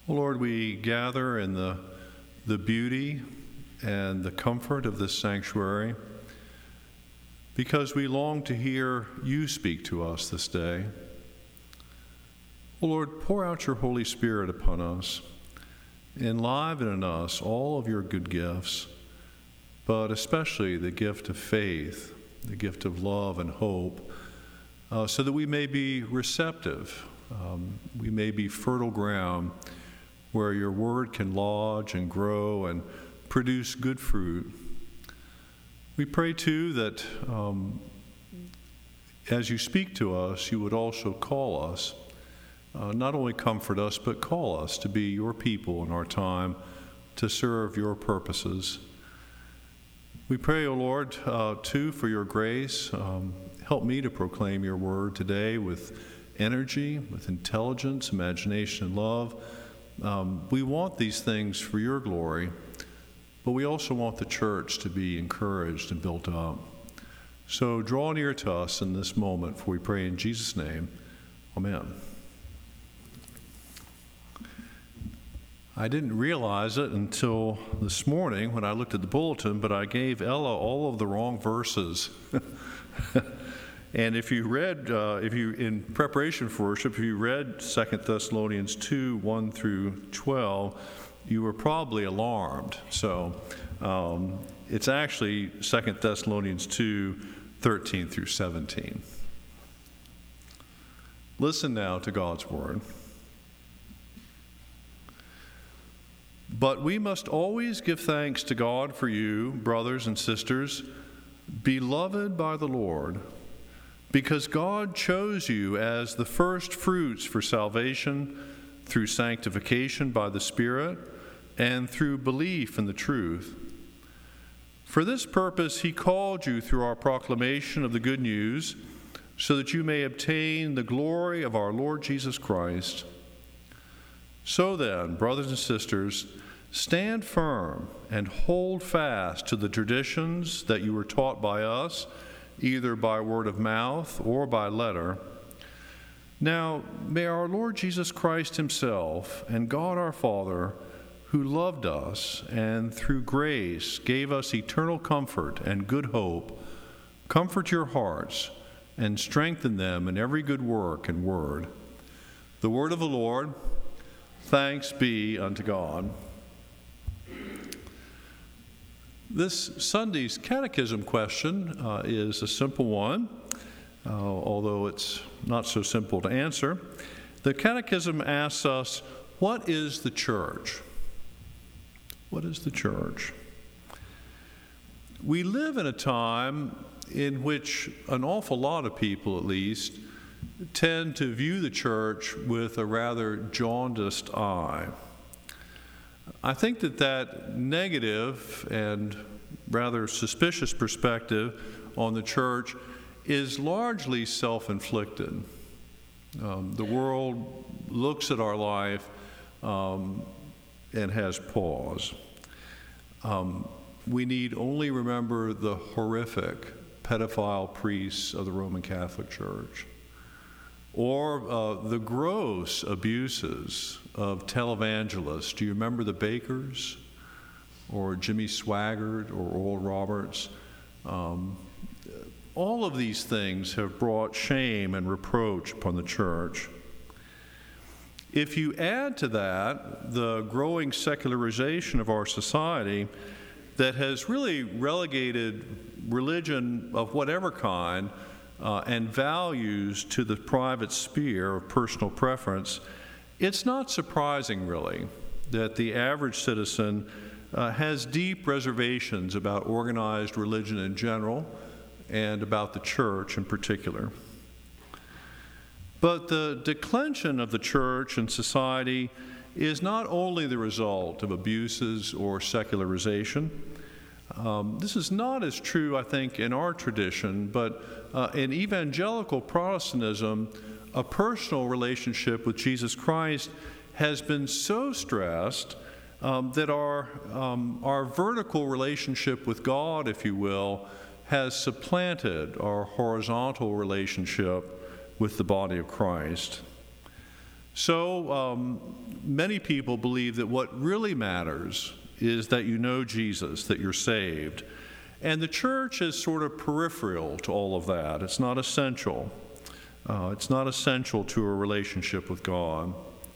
Oh Lord, we gather in the beauty and the comfort of this sanctuary because we long to hear you speak to us this day. Oh Lord, pour out your Holy Spirit upon us. Enliven in us all of your good gifts, but especially the gift of faith, the gift of love and hope, so that we may be receptive, we may be fertile ground where your word can lodge and grow and produce good fruit. We pray too that as you speak to us, you would also call us, not only comfort us, but call us to be your people in our time to serve your purposes. We pray, O Lord, too, for your grace. Help me to proclaim your word today with energy, with intelligence, imagination, and love. We want these things for your glory, but we also want the church to be encouraged and built up. So draw near to us in this moment, for we pray in Jesus' name. Amen. I didn't realize it until this morning when I looked at the bulletin, but I gave Ella all of the wrong verses. And if you read, in preparation for worship, if you read 2 Thessalonians 2, 1 through 12, you were probably alarmed. So it's actually 2 Thessalonians 2, 13 through 17. Listen now to God's word. But we must always give thanks to God for you, brothers and sisters, beloved by the Lord, because God chose you as the first fruits for salvation through sanctification by the Spirit and through belief in the truth. For this purpose he called you through our proclamation of the good news, so that you may obtain the glory of our Lord Jesus Christ. So then, brothers and sisters, stand firm and hold fast to the traditions that you were taught by us, either by word of mouth or by letter. Now, may our Lord Jesus Christ himself and God our Father, who loved us and through grace gave us eternal comfort and good hope, comfort your hearts and strengthen them in every good work and word. The word of the Lord. Thanks be unto God. This Sunday's catechism question is a simple one, although it's not so simple to answer. The catechism asks us, what is the church? What is the church? We live in a time in which an awful lot of people, at least, tend to view the church with a rather jaundiced eye. I think that negative and rather suspicious perspective on the church is largely self-inflicted. The world looks at our life and has pause. We need only remember the horrific pedophile priests of the Roman Catholic Church, or the gross abuses of televangelists. Do you remember the Bakers, or Jimmy Swaggart, or Oral Roberts? All of these things have brought shame and reproach upon the church. If you add to that the growing secularization of our society that has really relegated religion of whatever kind and values to the private sphere of personal preference, it's not surprising, really, that the average citizen has deep reservations about organized religion in general and about the church in particular. But the declension of the church and society is not only the result of abuses or secularization. This is not as true, I think, in our tradition, but in evangelical Protestantism, a personal relationship with Jesus Christ has been so stressed that our vertical relationship with God, if you will, has supplanted our horizontal relationship with the body of Christ. So many people believe that what really matters is that you know Jesus, that you're saved. And the church is sort of peripheral to all of that. It's not essential. It's not essential to a relationship with God.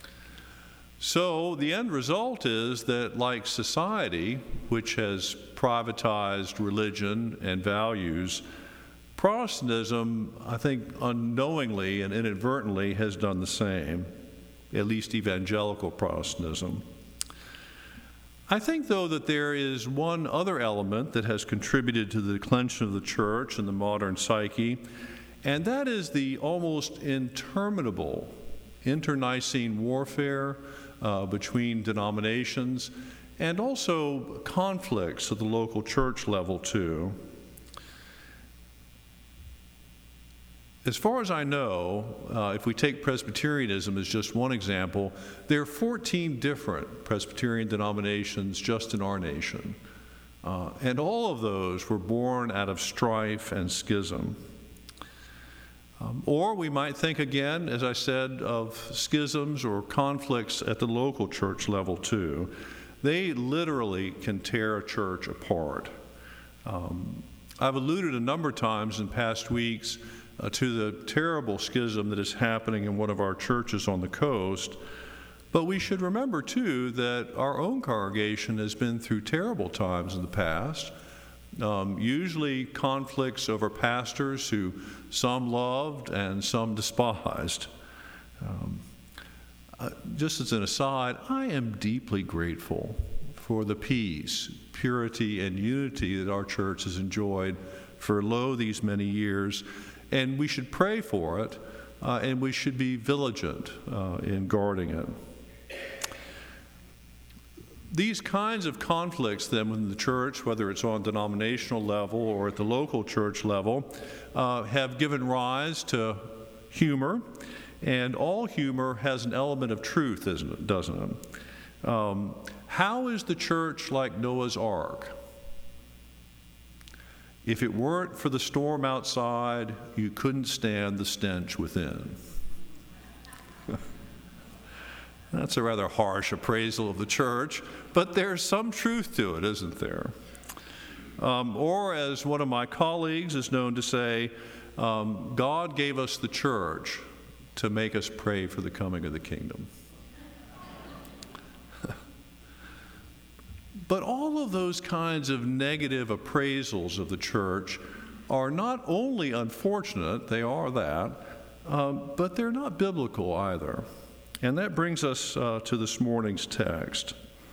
So the end result is that, like society, which has privatized religion and values, Protestantism, I think, unknowingly and inadvertently has done the same, at least evangelical Protestantism. I think, though, that there is one other element that has contributed to the declension of the church and the modern psyche, and that is the almost interminable internecine warfare between denominations, and also conflicts at the local church level, too. As far as I know, if we take Presbyterianism as just one example, there are 14 different Presbyterian denominations just in our nation. And all of those were born out of strife and schism. Or we might think again, as I said, of schisms or conflicts at the local church level too. They literally can tear a church apart. I've alluded a number of times in past weeks to the terrible schism that is happening in one of our churches on the coast. But we should remember, too, that our own congregation has been through terrible times in the past, usually conflicts over pastors who some loved and some despised. Just as an aside, I am deeply grateful for the peace, purity, and unity that our church has enjoyed for these many years. And we should pray for it, and we should be vigilant in guarding it. These kinds of conflicts then within the church, whether it's on denominational level or at the local church level, have given rise to humor, and all humor has an element of truth, doesn't it? How is the church like Noah's Ark? If it weren't for the storm outside, you couldn't stand the stench within. That's a rather harsh appraisal of the church, but there's some truth to it, isn't there? Or as one of my colleagues is known to say, God gave us the church to make us pray for the coming of the kingdom. But all of those kinds of negative appraisals of the church are not only unfortunate, they are that, but they're not biblical either. And that brings us to this morning's text.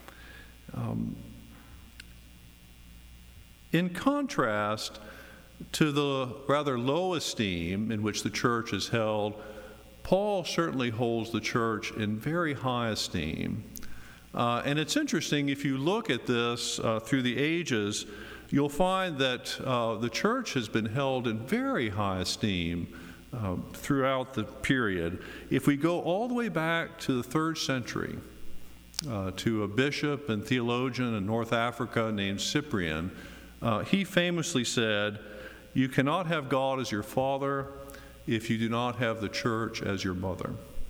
In contrast to the rather low esteem in which the church is held, Paul certainly holds the church in very high esteem. And it's interesting, if you look at this through the ages, you'll find that the church has been held in very high esteem throughout the period. If we go all the way back to the 3rd century, to a bishop and theologian in North Africa named Cyprian, he famously said, "You cannot have God as your father if you do not have the church as your mother."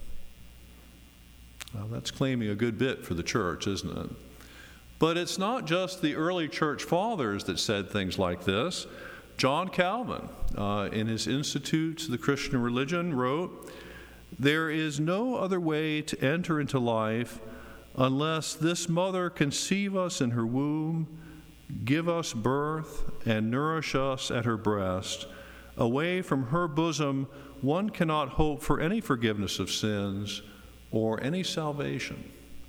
Well, that's claiming a good bit for the church, isn't it? But it's not just the early church fathers that said things like this. John Calvin, in his Institutes of the Christian Religion, wrote, "There is no other way to enter into life unless this mother conceive us in her womb, give us birth, and nourish us at her breast. Away from her bosom, one cannot hope for any forgiveness of sins or any salvation."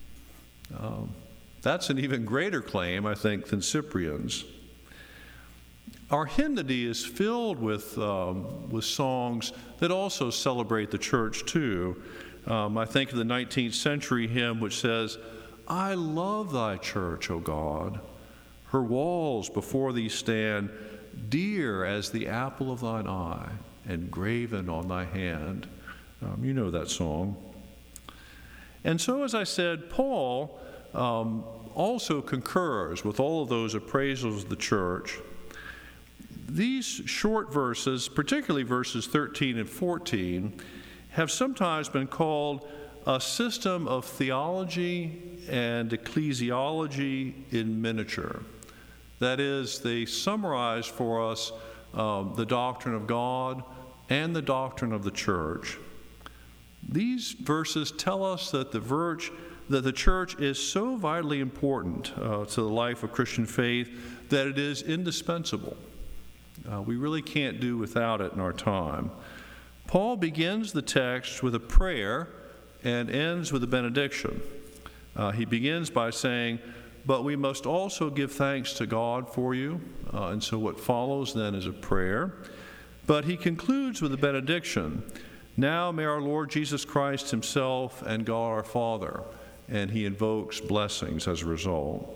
That's an even greater claim, I think, than Cyprian's. Our hymnody is filled with songs that also celebrate the church, too. I think of the 19th century hymn which says, "I love thy church, O God. Her walls before thee stand, dear as the apple of thine eye, and graven on thy hand." You know that song. And so, as I said, Paul also concurs with all of those appraisals of the church. These short verses, particularly verses 13 and 14, have sometimes been called a system of theology and ecclesiology in miniature. That is, they summarize for us the doctrine of God and the doctrine of the church. These verses tell us that the church is so vitally important to the life of Christian faith that it is indispensable. We really can't do without it in our time. Paul begins the text with a prayer and ends with a benediction. He begins by saying, "But we must also give thanks to God for you." And so what follows then is a prayer. But he concludes with a benediction. "Now may our Lord Jesus Christ himself and God our Father," and he invokes blessings as a result.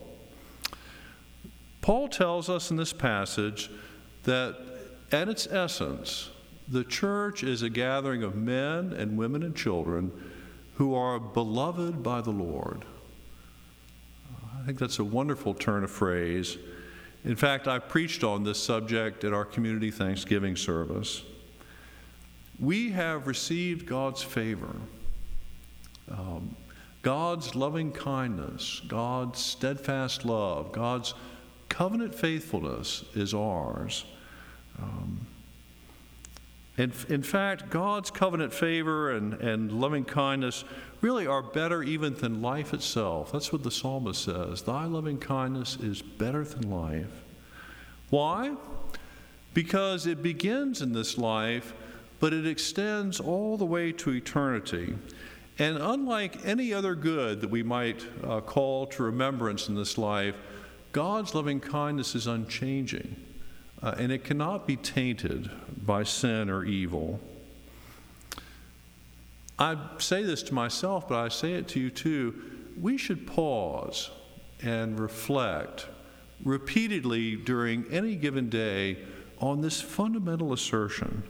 Paul tells us in this passage that at its essence, the church is a gathering of men and women and children who are beloved by the Lord. I think that's a wonderful turn of phrase. In fact, I preached on this subject at our community Thanksgiving service. We have received God's favor, God's loving kindness, God's steadfast love, God's covenant faithfulness is ours. In fact, God's covenant favor and loving kindness really are better even than life itself. That's what the psalmist says. "Thy loving kindness is better than life." Why? Because it begins in this life, but it extends all the way to eternity. And unlike any other good that we might call to remembrance in this life, God's loving kindness is unchanging, and it cannot be tainted by sin or evil. I say this to myself, but I say it to you too. We should pause and reflect repeatedly during any given day on this fundamental assertion.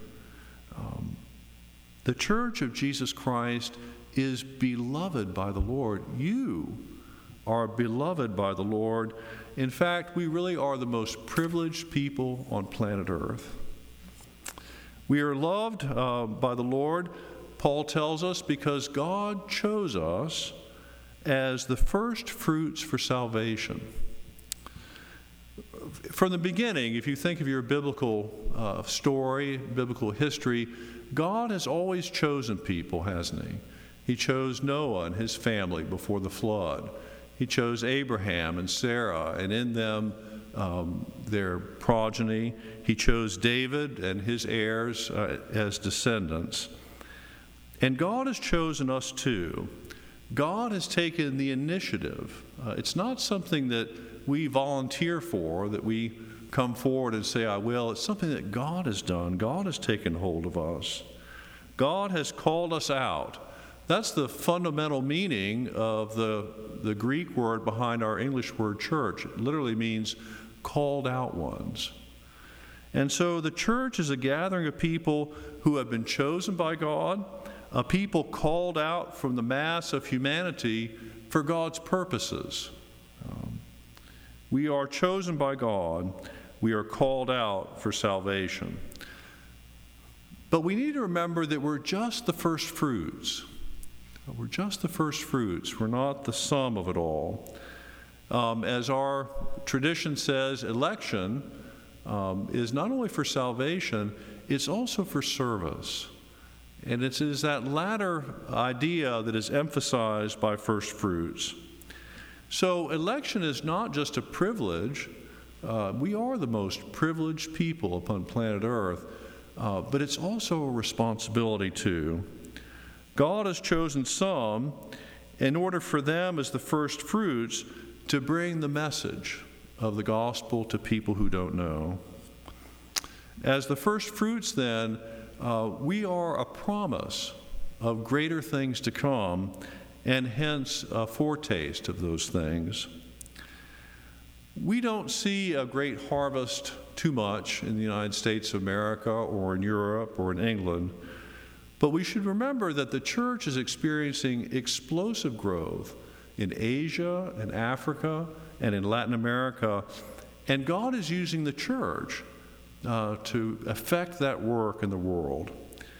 The Church of Jesus Christ is beloved by the Lord. You are beloved by the Lord. In fact, we really are the most privileged people on planet Earth. We are loved by the Lord, Paul tells us, because God chose us as the first fruits for salvation. From the beginning, if you think of your biblical story, biblical history, God has always chosen people, hasn't he? He chose Noah and his family before the flood. He chose Abraham and Sarah, and in them their progeny. He chose David and his heirs as descendants. And God has chosen us too. God has taken the initiative. It's not something that we volunteer for, that we come forward and say, "I will." It's something that God has done. God has taken hold of us. God has called us out. That's the fundamental meaning of the Greek word behind our English word church. It literally means called out ones. And so the church is a gathering of people who have been chosen by God, a people called out from the mass of humanity for God's purposes. We are chosen by God. We are called out for salvation. But we need to remember that we're just the first fruits. We're just the first fruits. We're not the sum of it all. As our tradition says, election is not only for salvation, it's also for service. And it is that latter idea that is emphasized by first fruits. So election is not just a privilege. We are the most privileged people upon planet Earth, but it's also a responsibility too. God has chosen some in order for them as the first fruits to bring the message of the gospel to people who don't know. As the first fruits then, we are a promise of greater things to come, and hence a foretaste of those things. We don't see a great harvest too much in the United States of America or in Europe or in England, but we should remember that the church is experiencing explosive growth in Asia and Africa and in Latin America, and God is using the church to effect that work in the world.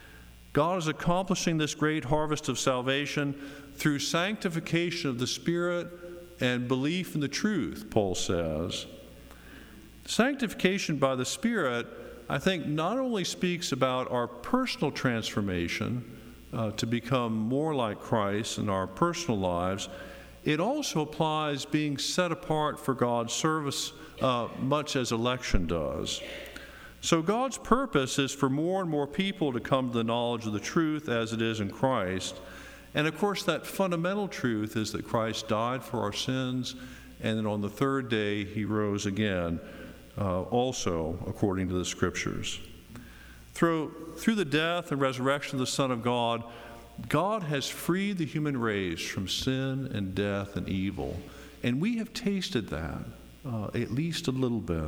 God is accomplishing this great harvest of salvation through sanctification of the Spirit and belief in the truth, Paul says. Sanctification by the Spirit, I think, not only speaks about our personal transformation to become more like Christ in our personal lives, it also applies being set apart for God's service much as election does. So God's purpose is for more and more people to come to the knowledge of the truth as it is in Christ. And of course, that fundamental truth is that Christ died for our sins, and then on the third day he rose again, also according to the Scriptures. Through the death and resurrection of the Son of God, God has freed the human race from sin and death and evil. And we have tasted that, at least a little bit.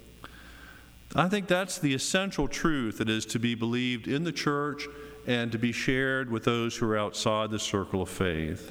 I think that's the essential truth that is to be believed in the church and to be shared with those who are outside the circle of faith.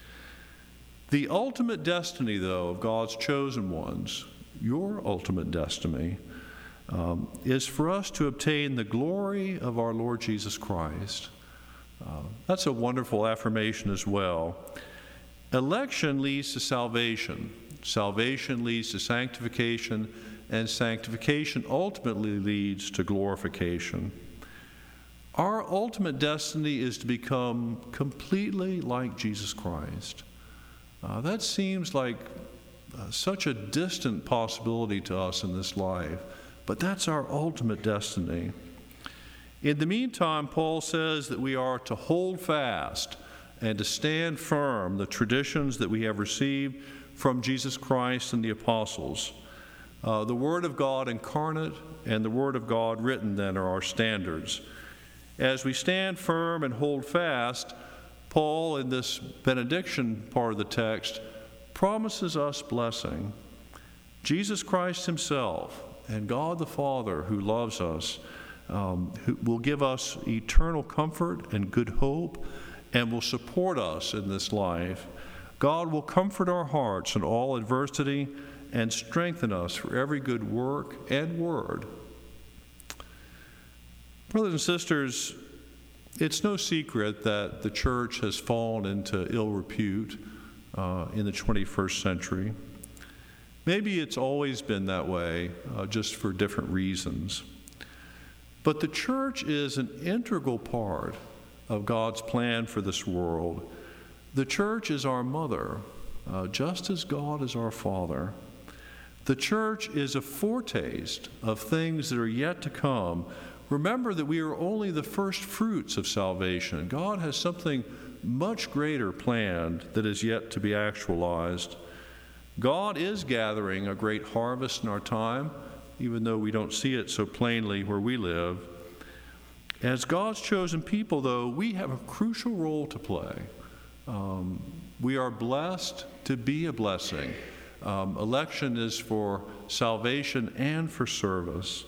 The ultimate destiny, though, of God's chosen ones, your ultimate destiny, is for us to obtain the glory of our Lord Jesus Christ. That's a wonderful affirmation as well. Election leads to salvation. Salvation leads to sanctification, and sanctification ultimately leads to glorification. Our ultimate destiny is to become completely like Jesus Christ. That seems like such a distant possibility to us in this life, but that's our ultimate destiny. In the meantime, Paul says that we are to hold fast and to stand firm the traditions that we have received from Jesus Christ and the apostles. The Word of God incarnate and the Word of God written, then, are our standards. As we stand firm and hold fast, Paul, in this benediction part of the text, promises us blessing. Jesus Christ himself and God the Father, who loves us, who will give us eternal comfort and good hope and will support us in this life. God will comfort our hearts in all adversity and strengthen us for every good work and word. Brothers and sisters, it's no secret that the church has fallen into ill repute in the 21st century. Maybe it's always been that way, just for different reasons. But the church is an integral part of God's plan for this world. The church is our mother, just as God is our father. The church is a foretaste of things that are yet to come. Remember that we are only the first fruits of salvation. God has something much greater planned that is yet to be actualized. God is gathering a great harvest in our time, even though we don't see it so plainly where we live. As God's chosen people, though, we have a crucial role to play. We are blessed to be a blessing. Election is for salvation and for service.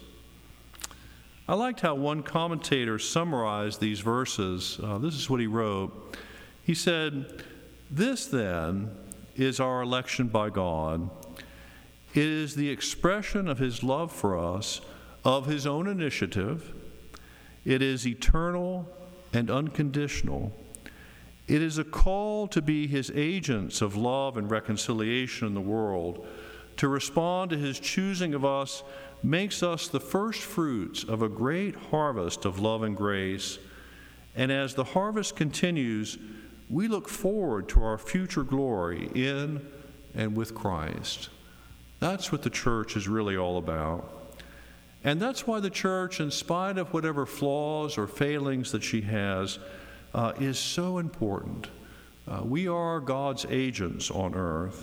I liked how one commentator summarized these verses. This is what he wrote. He said, "This, then, is our election by God. It is the expression of his love for us, of his own initiative. It is eternal and unconditional. It is a call to be his agents of love and reconciliation in the world. To respond to his choosing of us makes us the first fruits of a great harvest of love and grace. And as the harvest continues, we look forward to our future glory in and with Christ." That's what the church is really all about. And that's why the church, in spite of whatever flaws or failings that she has, is so important. We are God's agents on earth.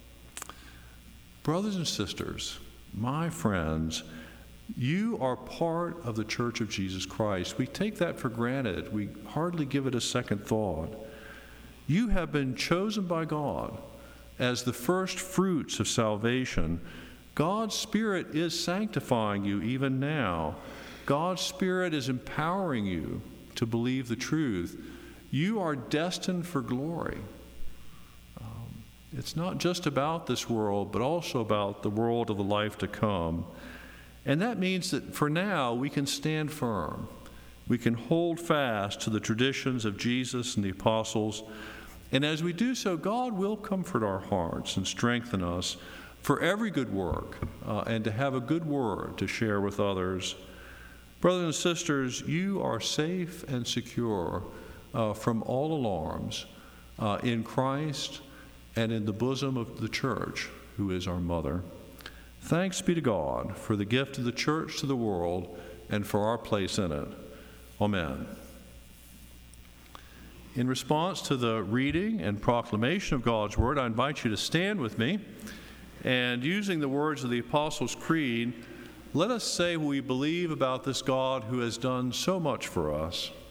Brothers and sisters, my friends, you are part of the Church of Jesus Christ. We take that for granted. We hardly give it a second thought. You have been chosen by God as the first fruits of salvation. God's Spirit is sanctifying you even now. God's Spirit is empowering you to believe the truth. You are destined for glory. It's not just about this world, but also about the world of the life to come. And that means that for now, we can stand firm we can hold fast to the traditions of Jesus and the apostles. And as we do so, God will comfort our hearts and strengthen us for every good work and to have a good word to share with others. Brothers and sisters, you are safe and secure from all alarms in Christ and in the bosom of the church, who is our mother. Thanks be to God for the gift of the church to the world and for our place in it. Amen. In response to the reading and proclamation of God's word, I invite you to stand with me, and using the words of the Apostles' Creed, let us say what we believe about this God who has done so much for us.